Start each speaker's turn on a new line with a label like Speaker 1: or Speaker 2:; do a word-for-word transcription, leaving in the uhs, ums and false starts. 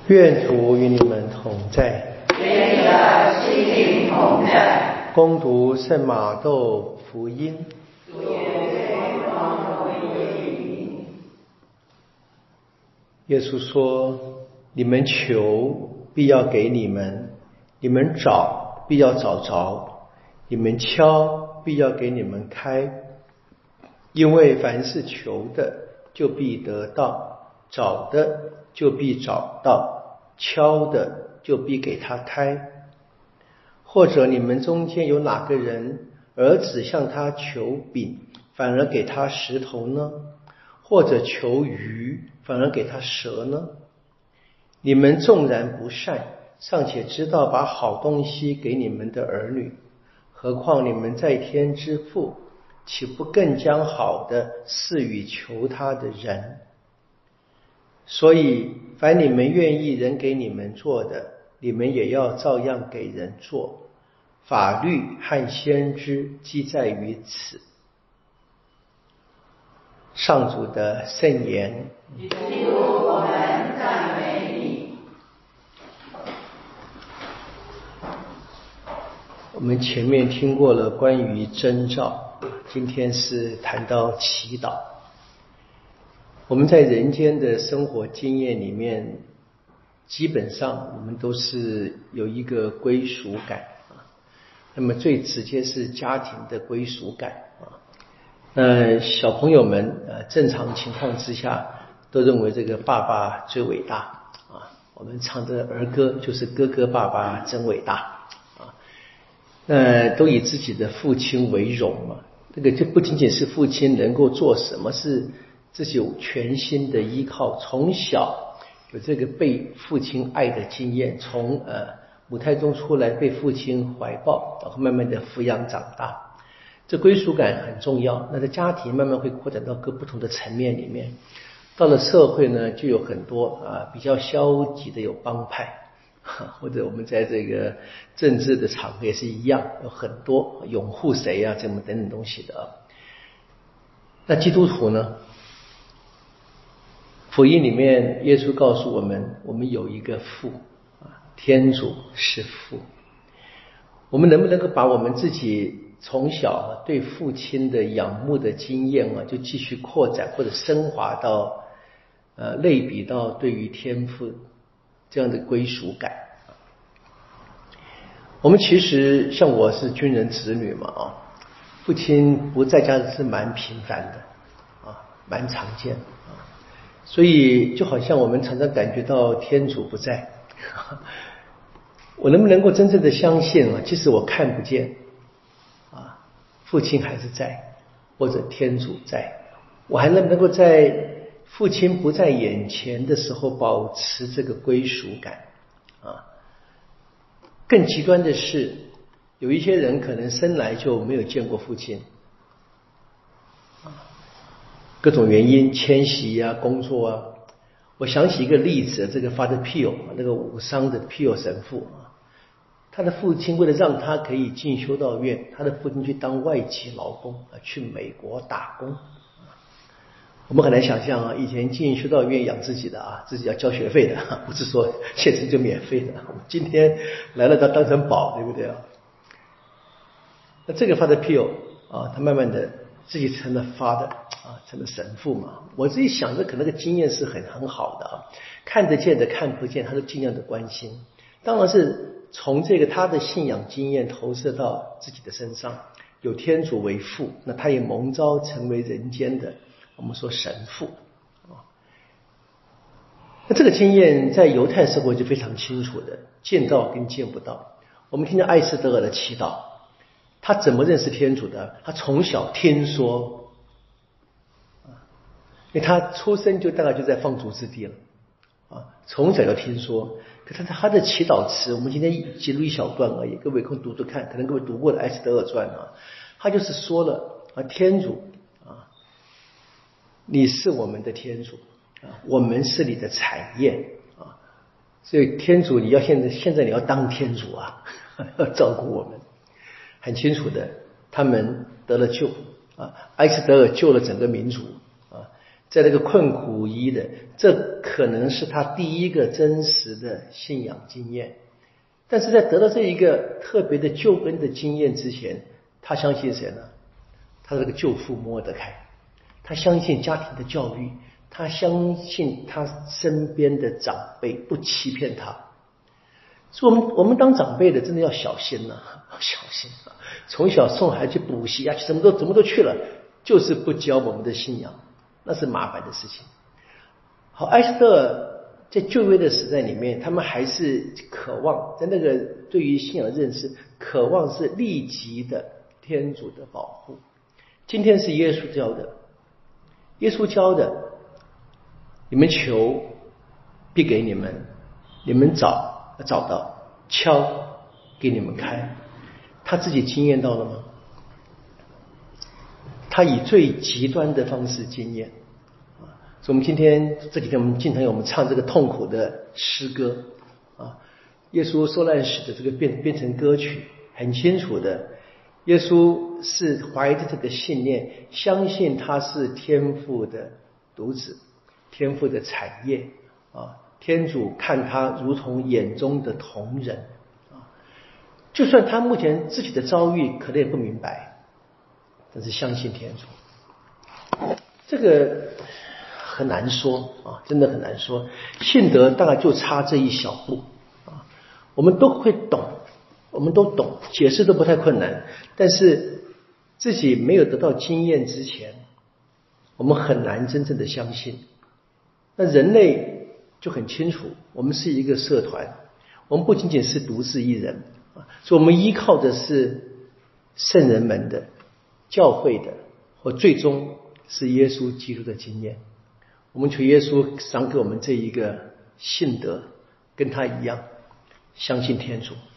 Speaker 1: 愿主与你们同在，
Speaker 2: 愿你的心灵同在。
Speaker 1: 恭读圣马窦福音。
Speaker 2: 主耶稣光荣归于你。
Speaker 1: 耶稣说：“你们求，必要给你们；你们找，必要找着；你们敲，必要给你们开。因为凡是求的，就必得到；找的，就必找到；敲的，就必给他开。或者你们中间有哪个人，儿子向他求饼，反而给他石头呢？或者求鱼，反而给他蛇呢？你们纵然不善，尚且知道把好东西给你们的儿女，何况你们在天之父，岂不更将好的赐予求他的人？所以凡你们愿意人给你们做的，你们也要照样给人做。法律和先知基在于此。”上主的圣言。
Speaker 2: 基督，我们赞美你。
Speaker 1: 我们前面听过了关于征兆，今天是谈到祈祷。我们在人间的生活经验里面，基本上我们都是有一个归属感。那么最直接是家庭的归属感啊。那小朋友们呃，正常情况之下都认为这个爸爸最伟大啊。我们唱的儿歌就是哥哥爸爸真伟大啊。那都以自己的父亲为荣嘛。这个就不仅仅是父亲能够做什么，是自己有全心的依靠，从小有这个被父亲爱的经验，从呃。母胎中出来被父亲怀抱，然后慢慢的抚养长大，这归属感很重要。那在家庭慢慢会扩展到各不同的层面里面，到了社会呢，就有很多啊比较消极的有帮派，或者我们在这个政治的场合也是一样，有很多拥护谁啊这么等等东西的。那基督徒呢？福音里面耶稣告诉我们，我们有一个父。天主是父。我们能不能够把我们自己从小对父亲的仰慕的经验啊，就继续扩展或者升华到呃类比到对于天父这样的归属感？我们其实像我是军人子女嘛啊，父亲不在家是蛮频繁的啊，蛮常见啊，所以就好像我们常常感觉到天主不在。我能不能够真正的相信啊？即使我看不见啊，父亲还是在，或者天主在，我还能不能够在父亲不在眼前的时候保持这个归属感啊？更极端的是，有一些人可能生来就没有见过父亲啊，各种原因，迁徙啊，工作啊。我想起一个例子，这个 Father Pio 那个武商的 Pio 神父啊，他的父亲为了让他可以进修道院，他的父亲去当外籍劳工啊，去美国打工。我们很难想象啊，以前进修道院养自己的啊，自己要交学费的，不是说现在就免费的。我们今天来了，他当成宝，对不对啊？那这个 Father Pio 啊，他慢慢的自己成了 Father 啊，成了神父嘛。我自己想着，可能那个经验是很很好的啊，看得见的、看不见，他都尽量的关心。当然是从这个他的信仰经验投射到自己的身上，有天主为父，那他也蒙召成为人间的，我们说神父啊。那这个经验在犹太社会就非常清楚的，见到跟见不到。我们听到艾斯德尔的祈祷。他怎么认识天主的？他从小听说，因为他出生就大概就在放逐之地了啊，从小就听说。可是他的祈祷词，我们今天记录一小段而已，各位有空读读看，可能各位读过的《艾斯德尔传》啊，他就是说了啊，天主啊，你是我们的天主啊，我们是你的产业啊，所以天主你要现在现在你要当天主啊，要照顾我们。很清楚的，他们得了救啊，艾斯德尔救了整个民族啊。 在那个困苦无依的，这可能是他第一个真实的信仰经验。但是在得到这一个特别的救恩的经验之前，他相信谁呢？他这个救父摸得开，他相信家庭的教育，他相信他身边的长辈不欺骗他。所以我们我们当长辈的真的要小心啊，小心啊！从小送孩子去补习啊，什么都怎么都去了，就是不教我们的信仰，那是麻烦的事情。好，艾斯特在旧约的时代里面，他们还是渴望在那个对于信仰的认识，渴望是立即的天主的保护。今天是耶稣教的，耶稣教的，你们求必给你们，你们找找到，敲给你们开。他自己经验到了吗？他以最极端的方式经验。所以我们今天这几天我们经常有我们唱这个痛苦的诗歌啊，耶稣受难史的这个变变成歌曲，很清楚的，耶稣是怀着这个信念，相信他是天父的独子，天父的产业啊，天主看他如同眼中的瞳人啊，就算他目前自己的遭遇可能也不明白，但是相信天主，这个很难说啊，真的很难说。信德大概就差这一小步啊，我们都会懂，我们都懂，解释都不太困难，但是自己没有得到经验之前，我们很难真正的相信。那人类就很清楚，我们是一个社团，我们不仅仅是独自一人啊，所以我们依靠的是圣人们的、教会的，或最终是耶稣基督的经验。我们求耶稣赏给我们这一个信德，跟他一样相信天主。